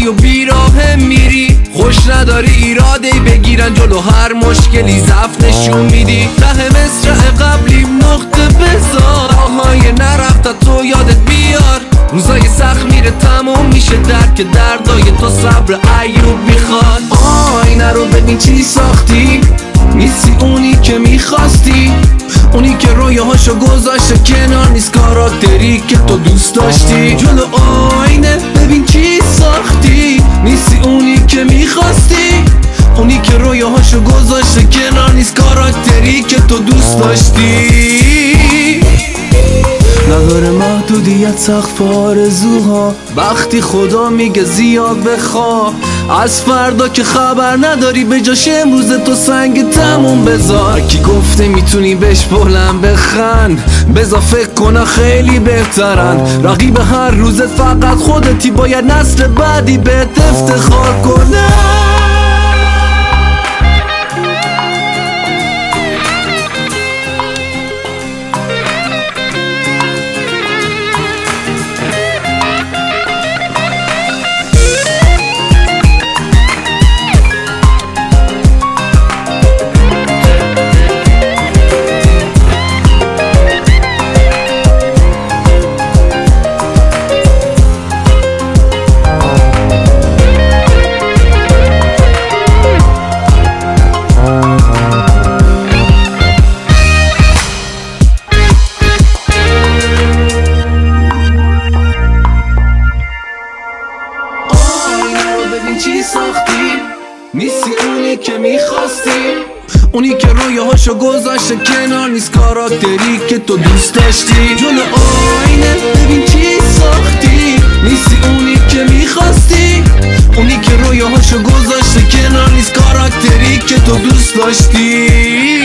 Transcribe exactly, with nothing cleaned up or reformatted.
و بیراه میری، خوش نداری ایراده بگیرن جلو هر مشکلی ضعف نشون میدی. ته مصرع قبلیم نقطه بذار، آهای نرفت تو یادت بیار. روزای سخت میره تموم میشه درد که دردای تو صبر ایوب میخواد. آینه رو ببین چی ساختی، نیستی اونی که میخواستی. اونی که رویاهاشو گذاشته کنار نیست کاراکتری که تو دوست داشتی. جلو آینه ببین چی ساختی، نیستی اونی که میخواستی. اونی که رویاهاشو گذاشته کنار نیست کاراکتری که تو دوست داشتی. نداره محدودیت سقف آرزوها، وقتی خدا میگه زیاد بخوا. از فردا که خبر نداری به جاش امروز تو سنگ تموم بذار. کی گفته میتونی بهش بلند بخند، بذار فکر کنه خیلی بهترن. رقیب هر روزت فقط خودتی، باید نسل بعدی بهت افتخار کنه. چی ساختی، نیستی اونی که میخواستی. اونی که رویاهاشو گذاشته کنار نیست کاراکتری که تو دوست داشتی. جلو آینه ببین چی ساختی، نیستی اونی که میخواستی. اونی که رویاهاشو گذاشته کنار نیست کاراکتری که تو دوست داشتی.